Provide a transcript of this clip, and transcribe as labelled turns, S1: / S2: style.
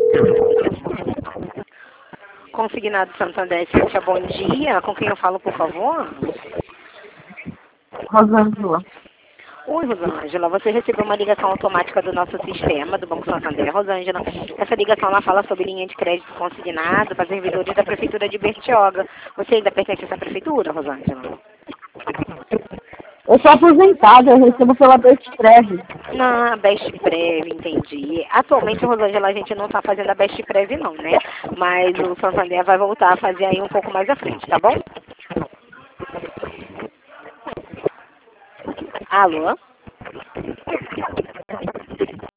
S1: Consignado Santander, Cíntia, bom dia. Com quem eu falo, por favor?
S2: Rosângela.
S1: Oi, Rosângela. Você recebeu uma ligação automática do nosso sistema, do Banco Santander. Rosângela, essa ligação ela fala sobre linha de crédito consignado para servidores da Prefeitura de Bertioga. Você ainda pertence a essa prefeitura, Rosângela?
S2: Eu sou aposentada, eu recebo pela Bestprev.
S1: Na Best Prev, entendi. Atualmente, Rosângela, a gente não está fazendo a Best Prev não, né? Mas o Santander vai voltar a fazer aí um pouco mais à frente, tá bom? Alô?